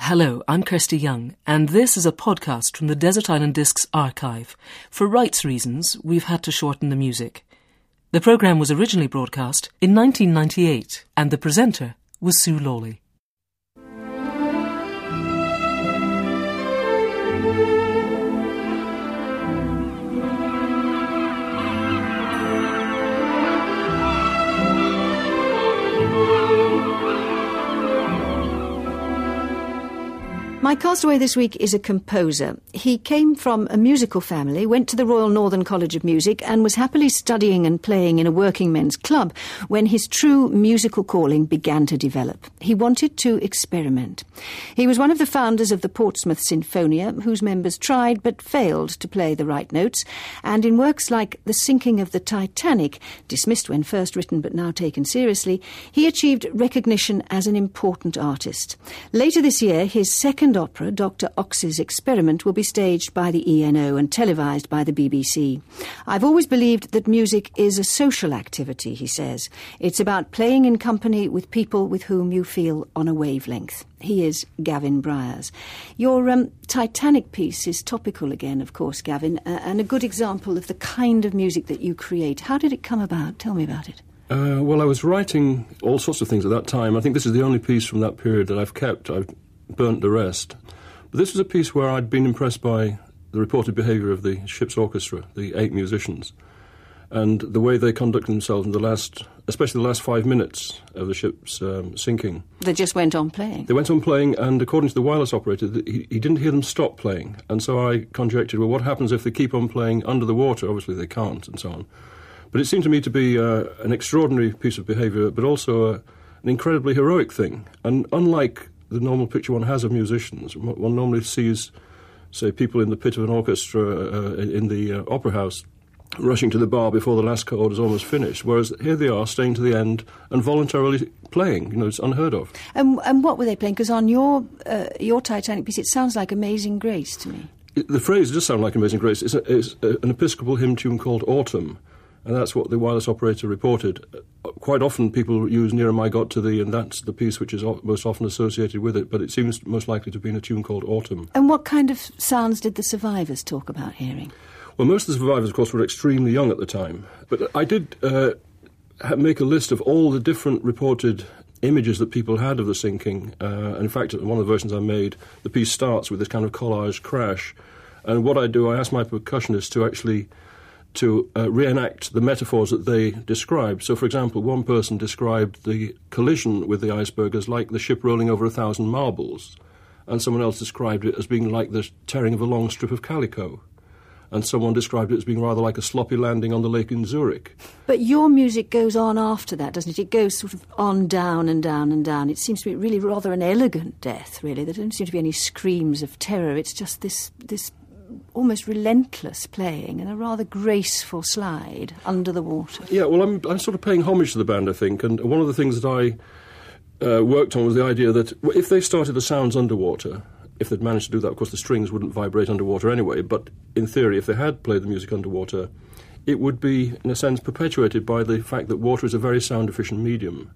Hello, I'm Kirsty Young, and this is a podcast from the Desert Island Discs archive. For rights reasons, we've had to shorten the music. The programme was originally broadcast in 1998, and the presenter was Sue Lawley. My castaway this week is a composer. He came from a musical family, went to the Royal Northern College of Music and was happily studying and playing in a working men's club when his true musical calling began to develop. He wanted to experiment. He was one of the founders of the Portsmouth Sinfonia, whose members tried but failed to play the right notes, and in works like The Sinking of the Titanic, dismissed when first written but now taken seriously, he achieved recognition as an important artist. Later this year, his second opera, Dr. Ox's Experiment, will be staged by the ENO and televised by the BBC. I've always believed that music is a social activity, he says. It's about playing in company with people with whom you feel on a wavelength. He is Gavin Bryars. Your Titanic piece is topical again, of course, Gavin, and a good example of the kind of music that you create. How did it come about? Tell me about it. Well, I was writing all sorts of things at that time. I think this is the only piece from that period that I've kept. I've burnt the rest. But this was a piece where I'd been impressed by the reported behaviour of the ship's orchestra, the 8 musicians, and the way they conducted themselves in especially the last 5 minutes of the ship's sinking. They just went on playing? They went on playing, and according to the wireless operator, he didn't hear them stop playing. And so I conjectured, well, what happens if they keep on playing under the water? Obviously they can't, and so on. But it seemed to me to be an extraordinary piece of behaviour, but also an incredibly heroic thing. And unlike the normal picture one has of musicians, one normally sees, say, people in the pit of an orchestra in the opera house rushing to the bar before the last chord is almost finished, whereas here they are staying to the end and voluntarily playing. You know, it's unheard of. And what were they playing? Because on your Titanic piece, it sounds like Amazing Grace to me. The phrase does sound like Amazing Grace. It's an Episcopal hymn tune called Autumn, and that's what the wireless operator reported. Quite often people use Nearer My God to Thee, and that's the piece which is most often associated with it, but it seems most likely to be in a tune called Autumn. And what kind of sounds did the survivors talk about hearing? Well, most of the survivors, of course, were extremely young at the time. But I did make a list of all the different reported images that people had of the sinking. And in fact, in one of the versions I made, the piece starts with this kind of collage crash. And what I do, I ask my percussionist to actually reenact the metaphors that they described. So, for example, one person described the collision with the iceberg as like the ship rolling over 1,000 marbles, and someone else described it as being like the tearing of a long strip of calico, and someone described it as being rather like a sloppy landing on the lake in Zurich. But your music goes on after that, doesn't it? It goes sort of on down and down and down. It seems to be really rather an elegant death, really. There don't seem to be any screams of terror. It's just this almost relentless playing and a rather graceful slide under the water. Yeah, well, I'm sort of paying homage to the band, I think, and one of the things that I worked on was the idea that if they started the sounds underwater, if they'd managed to do that, of course the strings wouldn't vibrate underwater anyway, but in theory, if they had played the music underwater, it would be, in a sense, perpetuated by the fact that water is a very sound-efficient medium.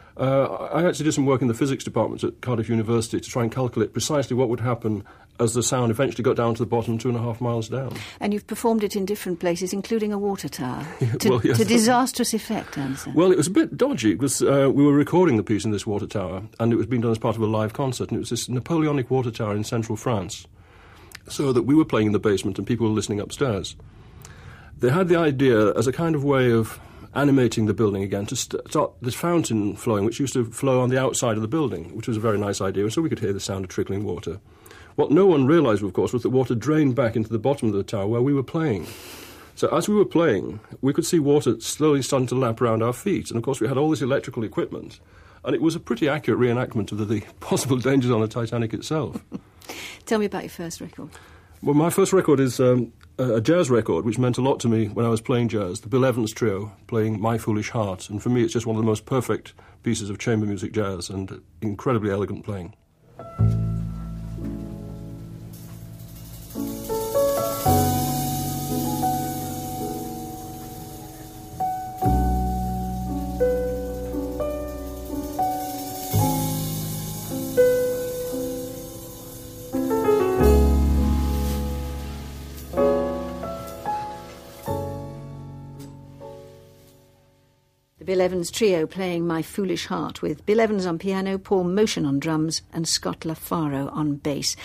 I actually did some work in the physics department at Cardiff University to try and calculate precisely what would happen as the sound eventually got down to the bottom 2.5 miles down. And you've performed it in different places, including a water tower, to disastrous effect, I understand. Well, it was a bit dodgy because we were recording the piece in this water tower, and it was being done as part of a live concert, and it was this Napoleonic water tower in central France, so that we were playing in the basement and people were listening upstairs. They had the idea as a kind of way of animating the building again, to start this fountain flowing, which used to flow on the outside of the building, which was a very nice idea, so we could hear the sound of trickling water. What no one realised, of course, was that water drained back into the bottom of the tower where we were playing. So as we were playing, we could see water slowly starting to lap around our feet, and of course we had all this electrical equipment, and it was a pretty accurate reenactment of the possible dangers on the Titanic itself. Tell me about your first record. Well, my first record is a jazz record, which meant a lot to me when I was playing jazz, the Bill Evans Trio, playing My Foolish Heart. And for me, it's just one of the most perfect pieces of chamber music jazz and incredibly elegant playing. Bill Evans Trio playing My Foolish Heart with Bill Evans on piano, Paul Motion on drums and Scott LaFaro on bass.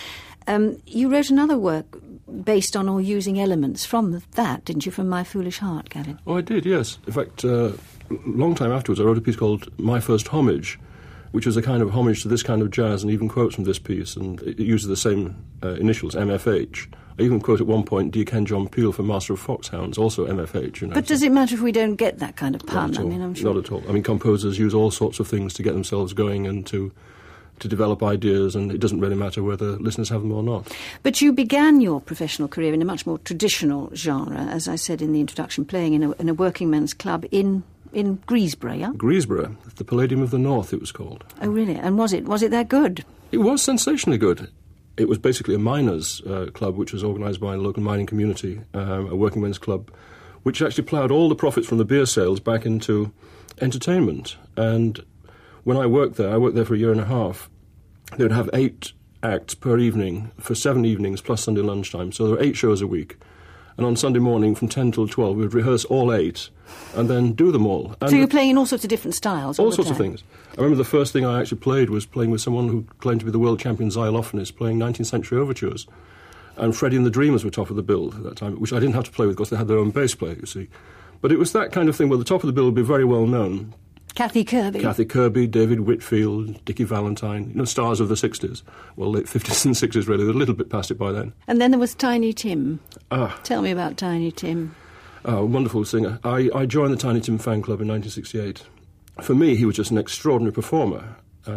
You wrote another work based on or using elements from that, didn't you, from My Foolish Heart, Gavin? Oh, I did, yes. In fact, a long time afterwards, I wrote a piece called My First Homage, which was a kind of homage to this kind of jazz, and even quotes from this piece, and it uses the same initials, MFH. I even quote at one point, do you ken John Peel from Master of Foxhounds, also MFH. You know, but does it matter if we don't get that kind of pun? Not at all. I mean, I'm sure. Not at all. I mean, composers use all sorts of things to get themselves going and to develop ideas, and it doesn't really matter whether listeners have them or not. But you began your professional career in a much more traditional genre, as I said in the introduction, playing in a working men's club in Greesborough, yeah? Greesborough, the Palladium of the North, it was called. Oh, really? And was it that good? It was sensationally good. It was basically a miners' club, which was organised by a local mining community, a working men's club, which actually ploughed all the profits from the beer sales back into entertainment. And when I worked there for a year and a half, they would have 8 acts per evening for 7 evenings plus Sunday lunchtime. So there were 8 shows a week. And on Sunday morning from 10 till 12, we would rehearse all 8 and then do them all. And so you were playing in all sorts of different styles? All sorts of things. I remember the first thing I actually played was playing with someone who claimed to be the world champion xylophonist, playing 19th century overtures. And Freddie and the Dreamers were top of the bill at that time, which I didn't have to play with because they had their own bass player, you see. But it was that kind of thing where the top of the bill would be very well known. Kathy Kirby, David Whitfield, Dickie Valentine, stars of the 60s. Well, late 50s and 60s, really. They're a little bit past it by then. And then there was Tiny Tim. Tell me about Tiny Tim. A wonderful singer. I joined the Tiny Tim fan club in 1968. For me, he was just an extraordinary performer.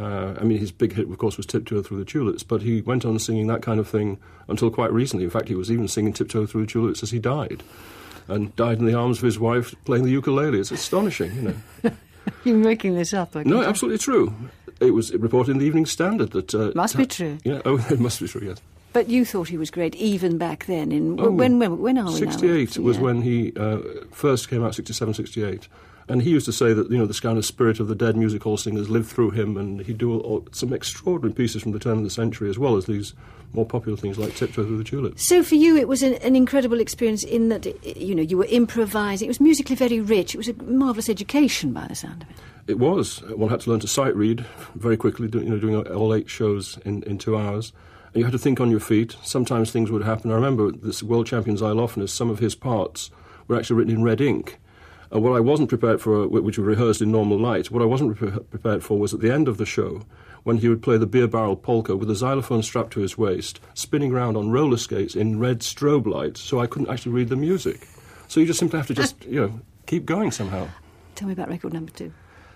His big hit, of course, was Tiptoe Through the Tulips, but he went on singing that kind of thing until quite recently. In fact, he was even singing Tiptoe Through the Tulips as he died, and died in the arms of his wife playing the ukulele. It's astonishing, You're making this up, I No, absolutely true. It was reported in the Evening Standard that... must be true. Yeah, it must be true, yes. But you thought he was great even back then. When are we 68 now? was when he first came out, 67, 68. And he used to say that, this kind of spirit of the dead music hall singers lived through him, and he'd do some extraordinary pieces from the turn of the century, as well as these more popular things like Tiptoe Through the Tulips. So for you, it was an incredible experience in that, you were improvising. It was musically very rich. It was a marvellous education by the sound of it. It was. One had to learn to sight read very quickly, doing all 8 shows in 2 hours. And you had to think on your feet. Sometimes things would happen. I remember this world champion xylophonist, some of his parts were actually written in red ink. What I wasn't prepared for, which we rehearsed in normal light, what I wasn't prepared for was at the end of the show, when he would play the beer barrel polka with a xylophone strapped to his waist, spinning around on roller skates in red strobe lights, so I couldn't actually read the music. So you just simply have to keep going somehow. Tell me about record number 2.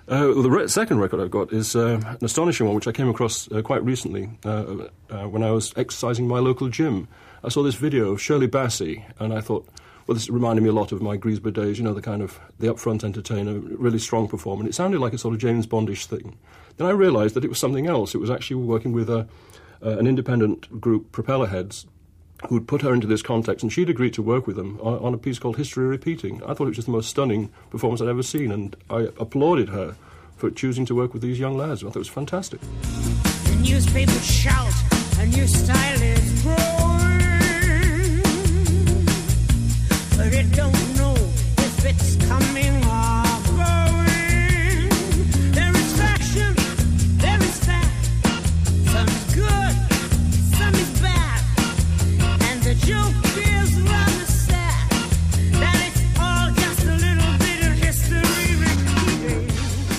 The second record I've got is an astonishing one, which I came across quite recently when I was exercising my local gym. I saw this video of Shirley Bassey, and I thought, well, this reminded me a lot of my Greesborough days, the kind of the up-front entertainer, really strong performer. And it sounded like a sort of James Bondish thing. Then I realised that it was something else. It was actually working with an independent group, Propellerheads, who'd put her into this context, and she'd agreed to work with them on a piece called History Repeating. I thought it was just the most stunning performance I'd ever seen, and I applauded her for choosing to work with these young lads. I thought it was fantastic. The newspapers shout, a new style is growing, but it don't know if it's coming or going. There is fashion, there is fact, some is good, some is bad, and the joke is rather sad, that it's all just a little bit of history repeating.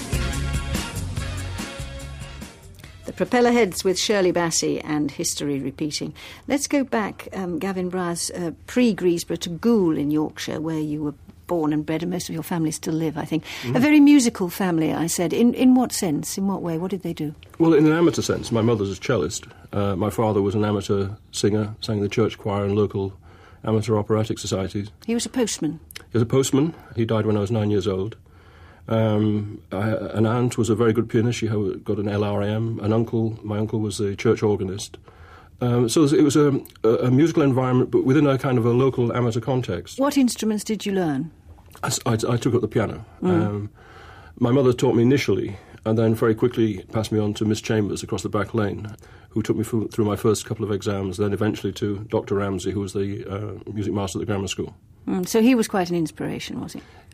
The Propellerheads with Shirley Bassey and History Repeating. Let's go back, Gavin Bryce, pre-Greesborough to Goole in Yorkshire, where you were born and bred, and most of your family still live, I think. A very musical family, I said. In what sense? In what way? What did they do? Well, in an amateur sense. My mother's a cellist. My father was an amateur singer, sang in the church choir and local amateur operatic societies. He was a postman. He was a postman. He died when I was 9 years old. An aunt was a very good pianist. She got an LRAM. My uncle was a church organist. So it was a musical environment, but within a kind of a local amateur context. What instruments did you learn? I took up the piano. My mother taught me initially, and then very quickly passed me on to Miss Chambers across the back lane, who took me through my first couple of exams, then eventually to Dr. Ramsey, who was the music master at the grammar school. So he was quite an inspiration, was he?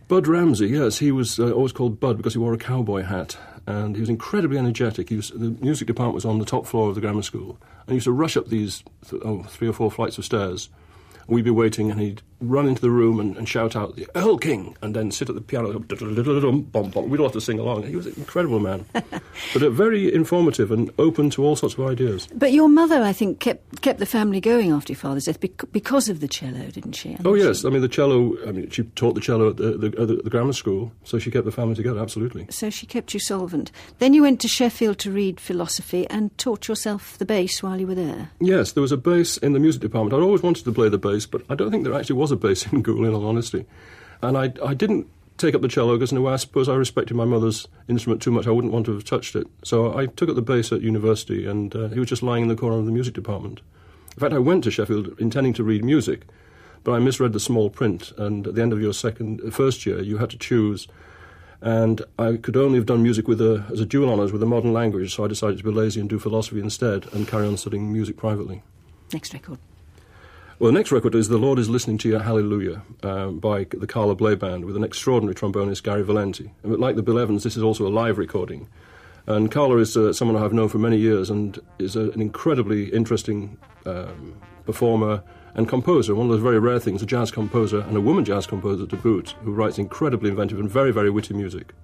Bud Ramsey, yes, he was always called Bud because he wore a cowboy hat, and he was incredibly energetic. The music department was on the top floor of the grammar school, and he used to rush up these 3 or 4 flights of stairs. We'd be waiting, and he'd run into the room and shout out, "The Earl King," and then sit at the piano. We'd all have to sing along. He was an incredible man, but very informative and open to all sorts of ideas. But your mother, I think, kept the family going after your father's death because of the cello, didn't she? Oh, yes. I mean, the cello, she taught the cello at the grammar school, so she kept the family together, absolutely. So she kept you solvent. Then you went to Sheffield to read philosophy and taught yourself the bass while you were there. Yes, there was a bass in the music department. I'd always wanted to play the bass, but I don't think there actually was a bass in Goole, in all honesty. And I didn't take up the cello because, in a way, I suppose I respected my mother's instrument too much. I wouldn't want to have touched it. So I took up the bass at university, and he was just lying in the corner of the music department. In fact, I went to Sheffield intending to read music, but I misread the small print, and at the end of your first year, you had to choose. And I could only have done music as a dual honours with a modern language, so I decided to be lazy and do philosophy instead and carry on studying music privately. Next record. Well, the next record is The Lord is Listening to Your Hallelujah by the Carla Bley Band with an extraordinary trombonist, Gary Valenti. And like the Bill Evans, this is also a live recording. And Carla is someone I've known for many years and is an incredibly interesting performer and composer, one of those very rare things, a jazz composer and a woman jazz composer to boot, who writes incredibly inventive and very, very witty music.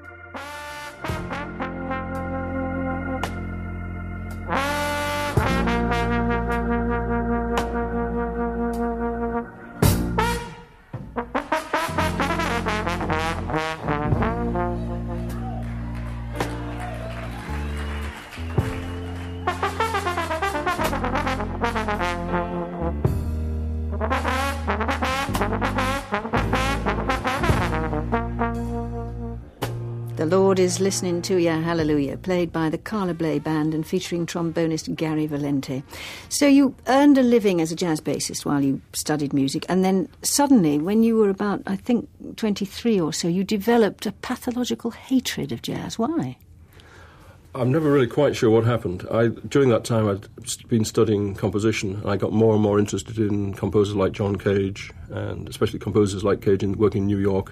The Lord is Listening to Ya Hallelujah, played by the Carla Bley Band and featuring trombonist Gary Valenti. So you earned a living as a jazz bassist while you studied music, and then suddenly, when you were about, I think, 23 or so, you developed a pathological hatred of jazz. Why? I'm never really quite sure what happened. During that time, I'd been studying composition, and I got more and more interested in composers like John Cage, and especially composers like Cage working in New York,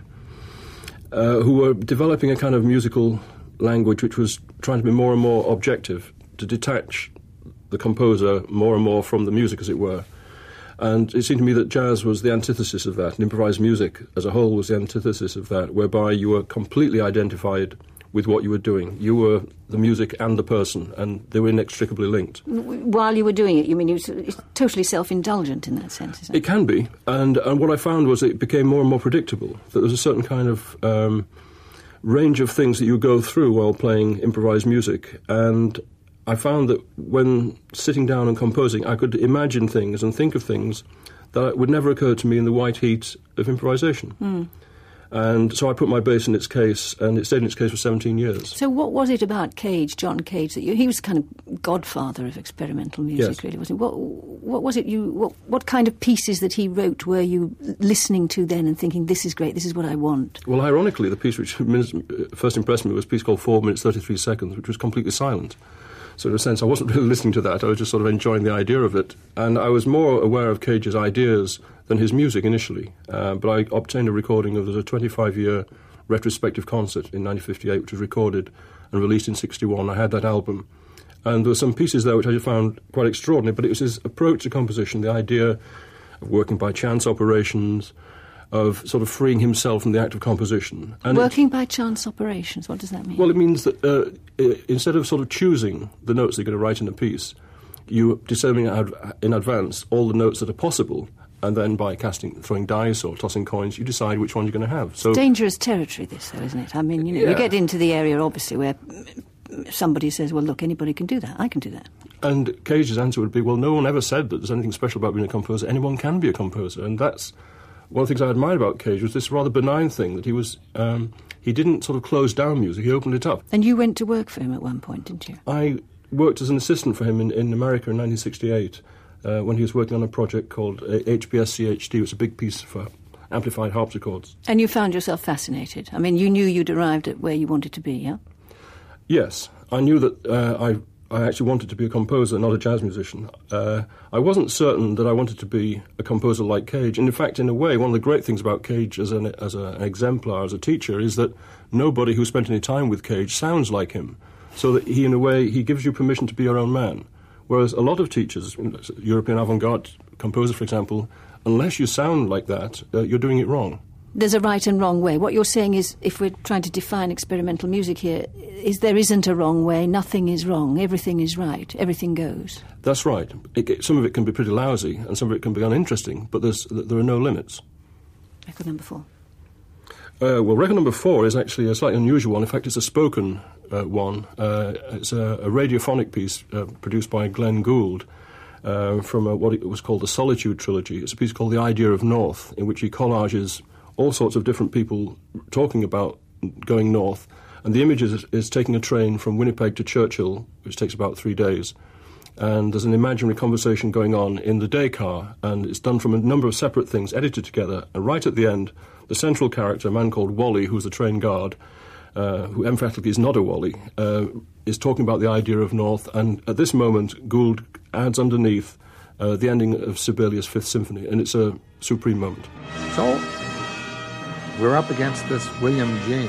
who were developing a kind of musical language which was trying to be more and more objective, to detach the composer more and more from the music, as it were. And it seemed to me that jazz was the antithesis of that, and improvised music as a whole was the antithesis of that, whereby you were completely identified with what you were doing. You were the music and the person, and they were inextricably linked. While you were doing it, you mean it's totally self-indulgent in that sense, isn't it? It can be, and what I found was it became more and more predictable, that there was a certain kind of range of things that you go through while playing improvised music, and I found that when sitting down and composing, I could imagine things and think of things that would never occur to me in the white heat of improvisation. Mm. And so I put my bass in its case, and it stayed in its case for 17 years. So what was it about Cage, John Cage, that he was kind of godfather of experimental music, yes. Really, wasn't he? What was it what kind of pieces that he wrote were you listening to then and thinking, this is great, this is what I want? Well, ironically, the piece which first impressed me was a piece called 4 minutes 33 seconds, which was completely silent. So in a sense, I wasn't really listening to that, I was just sort of enjoying the idea of it. And I was more aware of Cage's ideas than his music initially. But I obtained a recording of a 25-year retrospective concert in 1958, which was recorded and released in 1961. I had that album. And there were some pieces there which I found quite extraordinary, but it was his approach to composition, the idea of working by chance operations, of sort of freeing himself from the act of composition. And working by chance operations, what does that mean? Well, it means that instead of sort of choosing the notes that you're going to write in a piece, you determine in advance all the notes that are possible, and then by throwing dice or tossing coins, you decide which one you're going to have. So dangerous territory, this, though, isn't it? I mean, you get into the area, obviously, where somebody says, well, look, anybody can do that, I can do that. And Cage's answer would be, well, no one ever said that there's anything special about being a composer. Anyone can be a composer, and that's one of the things I admired about Cage was this rather benign thing, that he was, he didn't sort of close down music, he opened it up. And you went to work for him at one point, didn't you? I worked as an assistant for him in America in 1968, when he was working on a project called HPS-CHD, which was a big piece for amplified harpsichords. And you found yourself fascinated? I mean, you knew you'd arrived at where you wanted to be, yeah? Yes. I knew that I actually wanted to be a composer, not a jazz musician. I wasn't certain that I wanted to be a composer like Cage. And in fact, in a way, one of the great things about Cage as an exemplar, as a teacher, is that nobody who spent any time with Cage sounds like him. So that he, in a way, he gives you permission to be your own man. Whereas a lot of teachers, European avant-garde composers, for example, unless you sound like that, you're doing it wrong. There's a right and wrong way. What you're saying is, if we're trying to define experimental music here, is there isn't a wrong way, nothing is wrong, everything is right, everything goes. That's right. Some of it can be pretty lousy, and some of it can be uninteresting, but there are no limits. Record number 4. Well, record number 4 is actually a slightly unusual one. In fact, it's a spoken one. It's a radiophonic piece produced by Glenn Gould from what it was called the Solitude Trilogy. It's a piece called The Idea of North, in which he collages all sorts of different people talking about going north. And the image is taking a train from Winnipeg to Churchill, which takes about 3 days. And there's an imaginary conversation going on in the day car, and it's done from a number of separate things, edited together. And right at the end, the central character, a man called Wally, who's the train guard, who emphatically is not a Wally, is talking about the idea of north. And at this moment, Gould adds underneath the ending of Sibelius' Fifth Symphony, and it's a supreme moment. So we're up against this William James.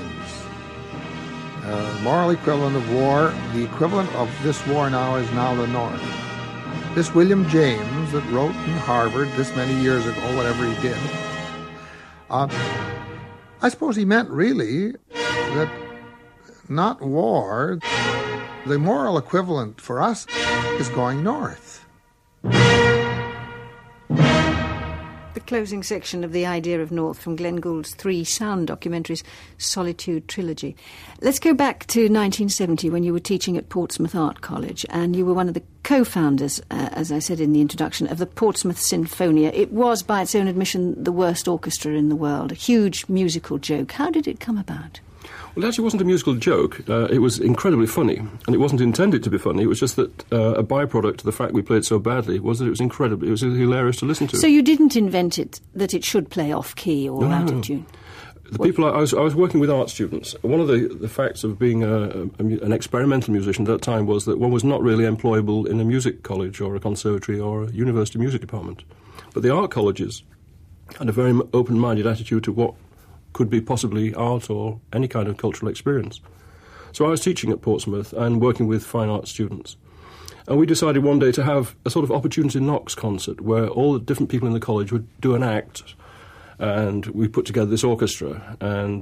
Moral equivalent of war. The equivalent of this war now is now the North. This William James that wrote in Harvard this many years ago, whatever he did, I suppose he meant really that not war. The moral equivalent for us is going north. The closing section of The Idea of North from Glenn Gould's 3 sound documentaries, Solitude Trilogy. Let's go back to 1970 when you were teaching at Portsmouth Art College, and you were one of the co-founders, as I said in the introduction, of the Portsmouth Sinfonia. It was, by its own admission, the worst orchestra in the world, a huge musical joke. How did it come about? Well, it actually wasn't a musical joke. It was incredibly funny, and it wasn't intended to be funny. It was just that a byproduct of the fact we played so badly was that it was hilarious to listen to. So you didn't invent it, that it should play off-key or out of tune? The people I was working with art students. One of the facts of being an experimental musician at that time was that one was not really employable in a music college or a conservatory or a university music department. But the art colleges had a very open-minded attitude to what could be possibly art or any kind of cultural experience. So I was teaching at Portsmouth and working with fine art students. And we decided one day to have a sort of Opportunity Knocks concert where all the different people in the college would do an act, and we put together this orchestra. And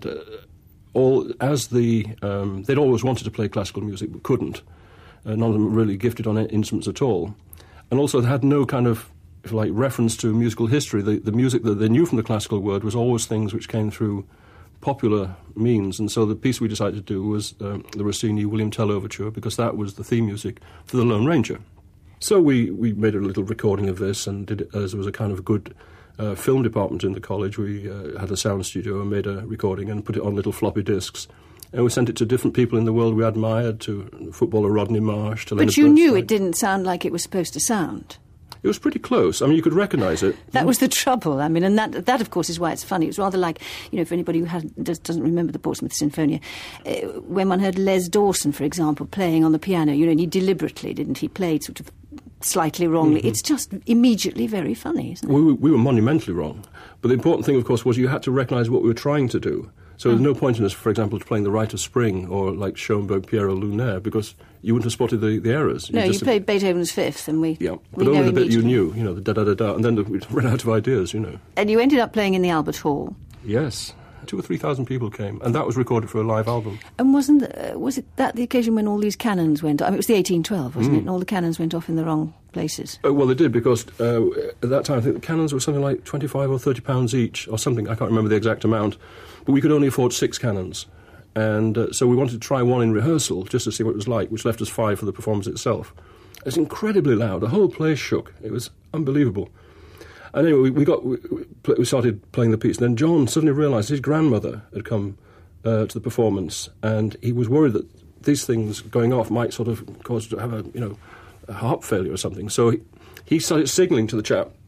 they'd always wanted to play classical music but couldn't. None of them were really gifted on instruments at all. And also they had no kind of, if you like, reference to musical history. The music that they knew from the classical world was always things which came through popular means. And so the piece we decided to do was the Rossini William Tell Overture, because that was the theme music for The Lone Ranger. So we made a little recording of this, and did it as there was a kind of good film department in the college. We had a sound studio and made a recording and put it on little floppy disks. And we sent it to different people in the world we admired, to footballer Rodney Marsh, to Leonard But you knew Bernstein. it didn't sound like it was supposed to sound. It was pretty close. I mean, you could recognise it. That was the trouble. I mean, and that of course, is why it's funny. It was rather like, if anybody who doesn't remember the Portsmouth Sinfonia, when one heard Les Dawson, for example, playing on the piano, and he deliberately, didn't he, played sort of slightly wrongly. Mm-hmm. It's just immediately very funny, isn't it? We were monumentally wrong. But the important thing, of course, was you had to recognise what we were trying to do. So there's no point in us, for example, playing The Rite of Spring or like Schoenberg, Piero Lunaire, because you wouldn't have spotted the errors. You played Beethoven's Fifth, and we but only the bit you knew, the da-da-da-da, and then we ran out of ideas, And you ended up playing in the Albert Hall. Yes. 2,000 or 3,000 people came, and that was recorded for a live album. And was it that the occasion when all these cannons went off? I mean, it was the 1812, wasn't it? And all the cannons went off in the wrong places. Well, they did, because at that time I think the cannons were something like £25 or £30 each, or something. I can't remember the exact amount. But we could only afford 6 cannons. And so we wanted to try one in rehearsal, just to see what it was like, which left us 5 for the performance itself. It was incredibly loud. The whole place shook. It was unbelievable. And anyway, we started playing the piece. And then John suddenly realised his grandmother had come to the performance, and he was worried that these things going off might sort of cause to have a heart failure or something. So he started signalling to the chap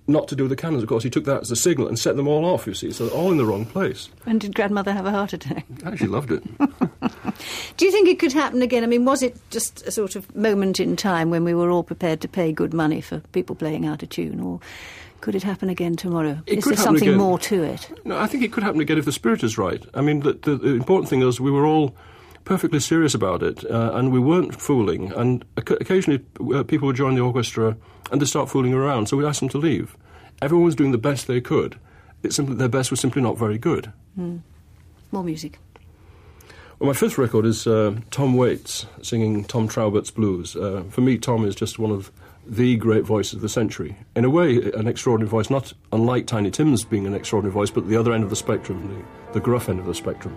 not to do the cannons, of course, he took that as a signal and set them all off, you see, so they're all in the wrong place. And did Grandmother have a heart attack? I actually loved it. Do you think it could happen again? I mean, was it just a sort of moment in time when we were all prepared to pay good money for people playing out of tune, or could it happen again tomorrow? It Is could there happen something again. more to it? No, I think it could happen again if the spirit is right. I mean, the important thing is we were all perfectly serious about it, and we weren't fooling, and occasionally people would join the orchestra and they start fooling around, so we asked them to leave. Everyone was doing the best they could. It's simply their best was simply not very good. More music. Well, my fifth record is Tom Waits singing Tom Traubert's Blues. For me, Tom is just one of the great voices of the century. In a way, an extraordinary voice, not unlike Tiny Tim's being an extraordinary voice, but the other end of the spectrum, the gruff end of the spectrum.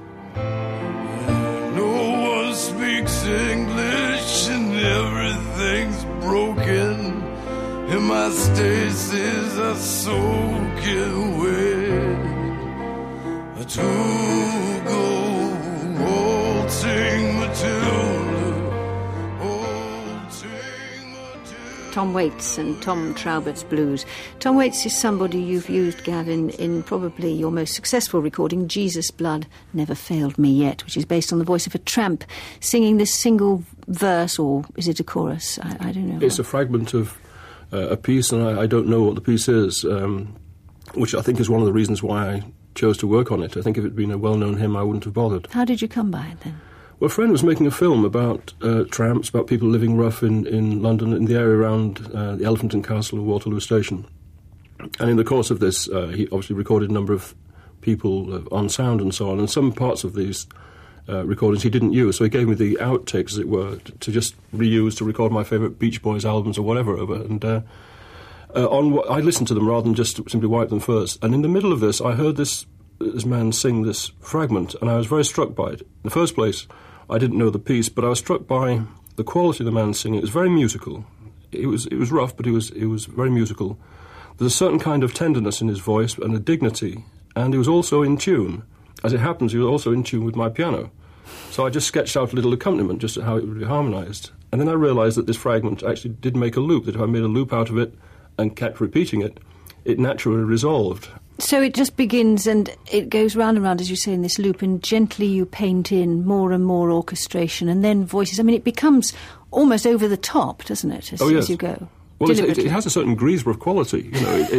No one speaks English and everything's broken, and my stasis are soaking wet. To go waltzing Matilda, waltzing Matilda. Tom Waits and Tom Traubert's Blues. Tom Waits is somebody you've used, Gavin, in probably your most successful recording, Jesus' Blood Never Failed Me Yet, which is based on the voice of a tramp singing this single verse, or is it a chorus? I don't know. It's a fragment of a piece, and I don't know what the piece is, which I think is one of the reasons why I chose to work on it. I think if it had been a well-known hymn, I wouldn't have bothered. How did you come by it then? Well, a friend was making a film about tramps, about people living rough in London, in the area around the Elephant and Castle and Waterloo Station. And in the course of this, he obviously recorded a number of people on sound and so on, and some parts of these recordings he didn't use, so he gave me the outtakes, as it were, to just reuse to record my favourite Beach Boys albums or whatever over. And I listened to them rather than just simply wipe them first. And in the middle of this, I heard this man sing this fragment, and I was very struck by it. In the first place, I didn't know the piece, but I was struck by the quality of the man singing. It was very musical. It was rough, but it was very musical. There's a certain kind of tenderness in his voice and a dignity, and he was also in tune. As it happens, he was also in tune with my piano. So I just sketched out a little accompaniment, just how it would be harmonised. And then I realised that this fragment actually did make a loop, that if I made a loop out of it and kept repeating it, it naturally resolved. So it just begins and it goes round and round, as you say, in this loop, and gently you paint in more and more orchestration and then voices. I mean, it becomes almost over the top, doesn't it, as you go? Well, it has a certain Griesbach quality. You know,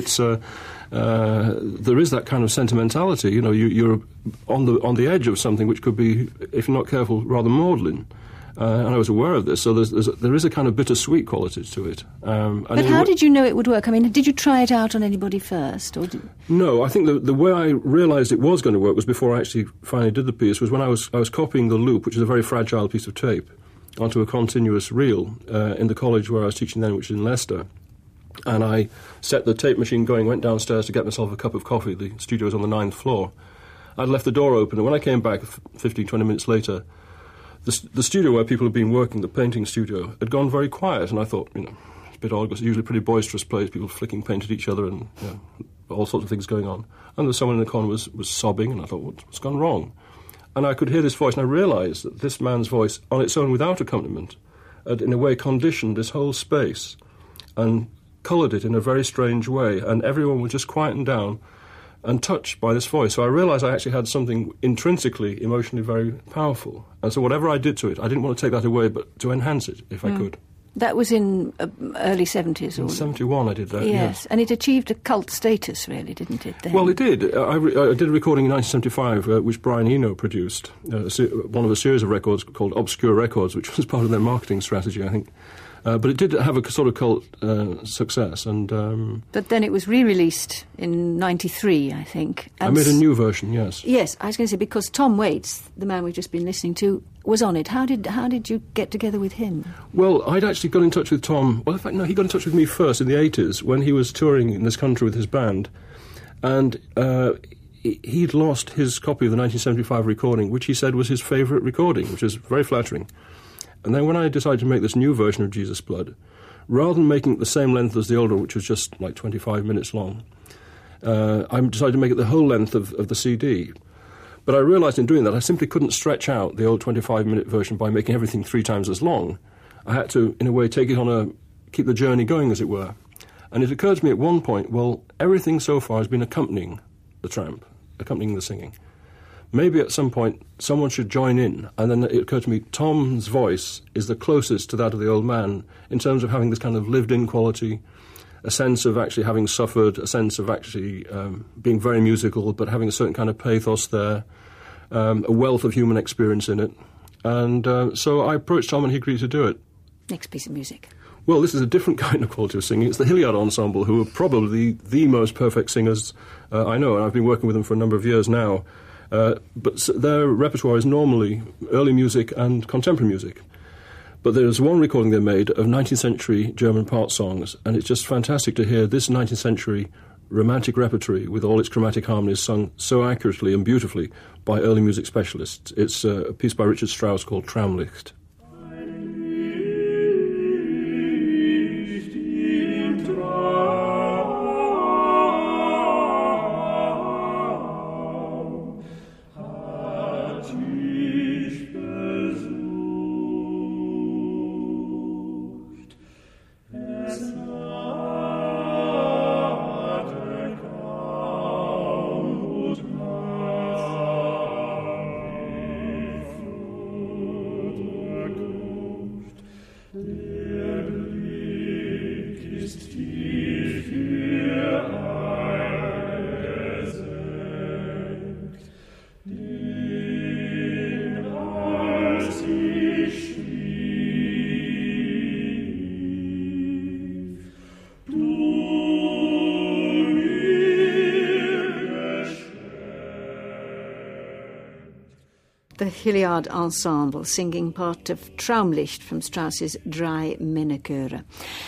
there is that kind of sentimentality. You know, you're on the edge of something which could be, if you're not careful, rather maudlin. And I was aware of this, so there is a kind of bittersweet quality to it. But how did you know it would work? I mean, did you try it out on anybody first? No, I think the way I realised it was going to work was before I actually finally did the piece, was when I was copying the loop, which is a very fragile piece of tape, onto a continuous reel in the college where I was teaching then, which is in Leicester. And I set the tape machine going, went downstairs to get myself a cup of coffee. The studio was on the 9th floor. I'd left the door open, and when I came back 15, 20 minutes later, the studio where people had been working, the painting studio, had gone very quiet, and I thought, it's a bit odd, because it's usually a pretty boisterous place, people flicking paint at each other and all sorts of things going on. And there's someone in the corner was sobbing, and I thought, what's gone wrong? And I could hear this voice, and I realised that this man's voice, on its own without accompaniment, had in a way conditioned this whole space and coloured it in a very strange way, and everyone was just quietened down and touched by this voice. So I realised I actually had something intrinsically, emotionally very powerful. And so whatever I did to it, I didn't want to take that away, but to enhance it, if I could. That was in early 70s? In 71 I did that, yes. And it achieved a cult status, really, didn't it, then? Well, it did. I did a recording in 1975, which Brian Eno produced, one of a series of records called Obscure Records, which was part of their marketing strategy, I think. But it did have a sort of cult success. But then it was re-released in 93, I think. I made a new version, yes. Yes, I was going to say, because Tom Waits, the man we've just been listening to, was on it. How did you get together with him? Well, I'd actually got in touch with Tom. Well, in fact, no, he got in touch with me first in the 80s when he was touring in this country with his band. And he'd lost his copy of the 1975 recording, which he said was his favourite recording, which is very flattering. And then when I decided to make this new version of Jesus' Blood, rather than making it the same length as the older, which was just like 25 minutes long, I decided to make it the whole length of the CD. But I realised in doing that I simply couldn't stretch out the old 25-minute version by making everything 3 times as long. I had to, in a way, keep the journey going, as it were. And it occurred to me at one point, well, everything so far has been accompanying the tramp, accompanying the singing. Maybe at some point someone should join in. And then it occurred to me, Tom's voice is the closest to that of the old man in terms of having this kind of lived-in quality, a sense of actually having suffered, a sense of actually being very musical, but having a certain kind of pathos there, a wealth of human experience in it. And so I approached Tom and he agreed to do it. Next piece of music. Well, this is a different kind of quality of singing. It's the Hilliard Ensemble, who are probably the most perfect singers I know, and I've been working with them for a number of years now. But their repertoire is normally early music and contemporary music. But there's one recording they made of 19th century German part songs, and it's just fantastic to hear this 19th century romantic repertory with all its chromatic harmonies sung so accurately and beautifully by early music specialists. It's a piece by Richard Strauss called Traumlicht. The Hilliard Ensemble singing part of Traumlicht from Strauss's Drei Männerchöre.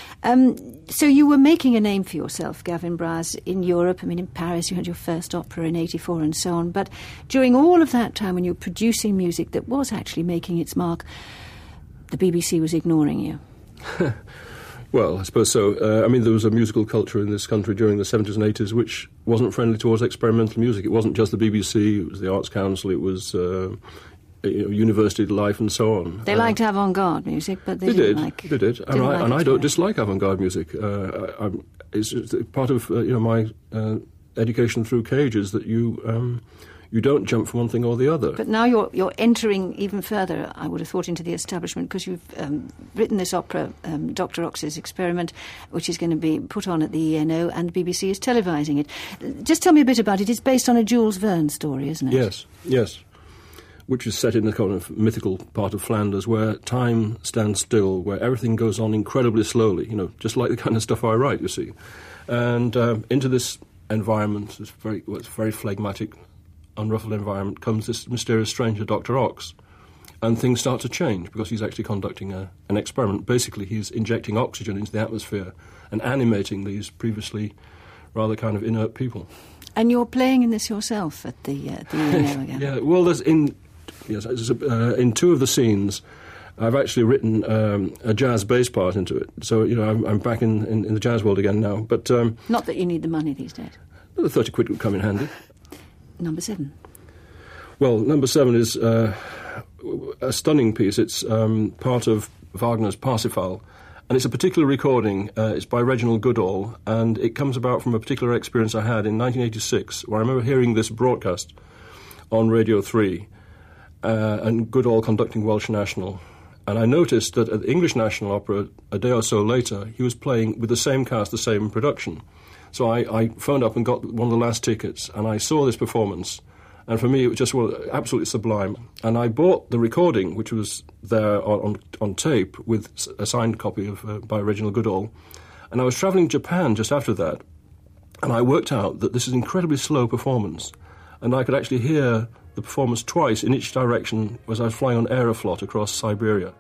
So you were making a name for yourself, Gavin Braz, in Europe. I mean, in Paris you had your first opera in 1984 and so on. But during all of that time when you were producing music that was actually making its mark, the BBC was ignoring you. Well, I suppose so. I mean, there was a musical culture in this country during the 70s and 80s which wasn't friendly towards experimental music. It wasn't just the BBC, it was the Arts Council, it was university life and so on. They liked avant-garde music, but they didn't like... They did, and I don't dislike avant-garde music. It's part of my education through Cage is that you don't jump from one thing or the other. But now you're entering even further, I would have thought, into the establishment, because you've written this opera, Dr. Ox's Experiment, which is going to be put on at the ENO, and the BBC is televising it. Just tell me a bit about it. It's based on a Jules Verne story, isn't it? Yes. Which is set in the kind of mythical part of Flanders where time stands still, where everything goes on incredibly slowly, just like the kind of stuff I write, you see. And into this environment, this very phlegmatic, unruffled environment, comes this mysterious stranger, Dr. Ox. And things start to change because he's actually conducting an experiment. Basically, he's injecting oxygen into the atmosphere and animating these previously rather kind of inert people. And you're playing in this yourself at the ENO again? Yeah, well, in two of the scenes, I've actually written a jazz bass part into it. So, I'm back in the jazz world again now. But not that you need the money these days. The 30 quid would come in handy. Number 7. Well, number 7 is a stunning piece. It's part of Wagner's Parsifal. And it's a particular recording. It's by Reginald Goodall, and it comes about from a particular experience I had in 1986, where I remember hearing this broadcast on Radio 3, and Goodall conducting Welsh National. And I noticed that at the English National Opera, a day or so later, he was playing with the same cast, the same production. So I phoned up and got one of the last tickets, and I saw this performance. And for me, it was just absolutely sublime. And I bought the recording, which was there on tape, with a signed copy by Reginald Goodall. And I was travelling to Japan just after that, and I worked out that this is an incredibly slow performance. And I could actually hear the performance twice in each direction as I was flying on Aeroflot across Siberia.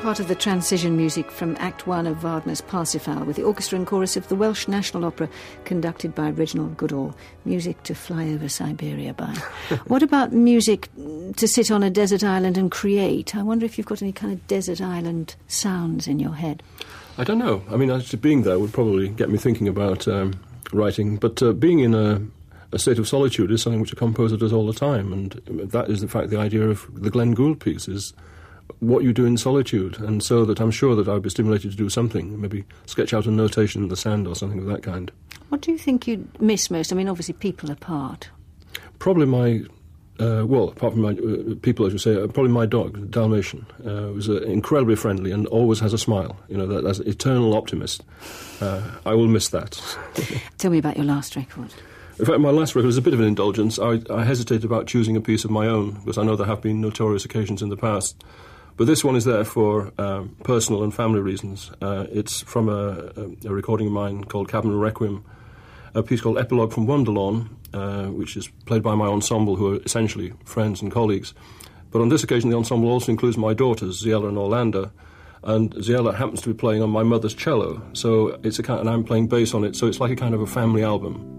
part of the transition music from Act 1 of Wagner's Parsifal with the orchestra and chorus of the Welsh National Opera conducted by Reginald Goodall. Music to fly over Siberia by. What about music to sit on a desert island and create? I wonder if you've got any kind of desert island sounds in your head. I don't know. I mean, actually being there would probably get me thinking about writing, but being in a state of solitude is something which a composer does all the time, and that is, in fact, the idea of the Glenn Gould piece, is what you do in solitude, and so that I'm sure that I would be stimulated to do something, maybe sketch out a notation in the sand or something of that kind. What do you think you'd miss most? I mean, obviously people apart. Probably my, apart from my people, as you say, probably my dog, Dalmatian, was incredibly friendly and always has a smile. You know, that's an eternal optimist. I will miss that. Tell me about your last record. In fact, my last record was a bit of an indulgence. I hesitated about choosing a piece of my own, because I know there have been notorious occasions in the past. But this one is there for personal and family reasons. It's from a recording of mine called Cabin Requiem, a piece called Epilogue from Wonderlawn, which is played by my ensemble, who are essentially friends and colleagues. But on this occasion, the ensemble also includes my daughters, Ziella and Orlando, and Ziella happens to be playing on my mother's cello, so it's and I'm playing bass on it, so it's like a kind of a family album.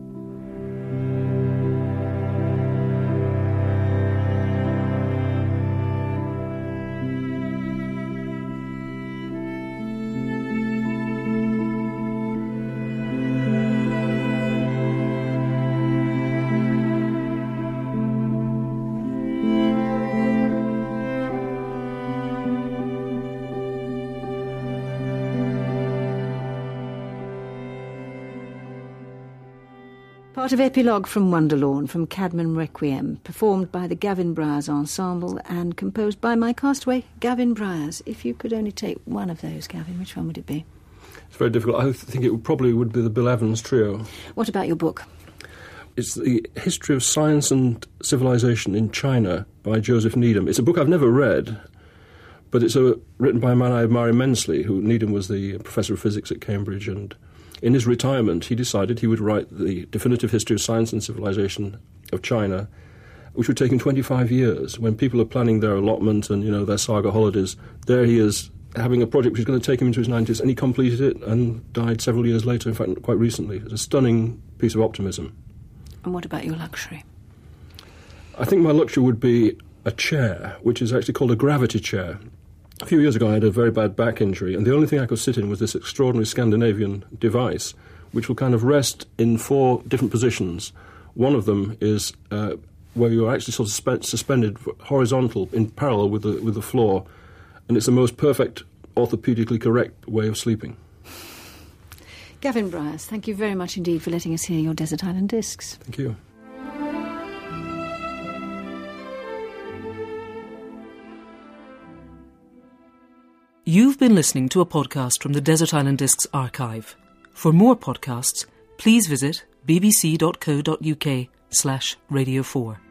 Part of Epilogue from Wonderlawn from Cadman Requiem, performed by the Gavin Bryars Ensemble and composed by my castaway, Gavin Bryars. If you could only take one of those, Gavin, which one would it be? It's very difficult. I think it probably would be the Bill Evans Trio. What about your book? It's the History of Science and Civilization in China by Joseph Needham. It's a book I've never read, but it's written by a man I admire immensely, who Needham was the professor of physics at Cambridge, and in his retirement, he decided he would write the definitive history of science and civilization of China, which would take him 25 years. When people are planning their allotment and, their saga holidays, there he is having a project which is going to take him into his 90s, and he completed it and died several years later, in fact, quite recently. It's a stunning piece of optimism. And what about your luxury? I think my luxury would be a chair, which is actually called a gravity chair. A few years ago, I had a very bad back injury, and the only thing I could sit in was this extraordinary Scandinavian device, which will kind of rest in 4 different positions. One of them is where you're actually sort of suspended horizontal in parallel with the floor, and it's the most perfect, orthopaedically correct way of sleeping. Gavin Bryars, thank you very much indeed for letting us hear your Desert Island Discs. Thank you. You've been listening to a podcast from the Desert Island Discs archive. For more podcasts, please visit bbc.co.uk/Radio 4.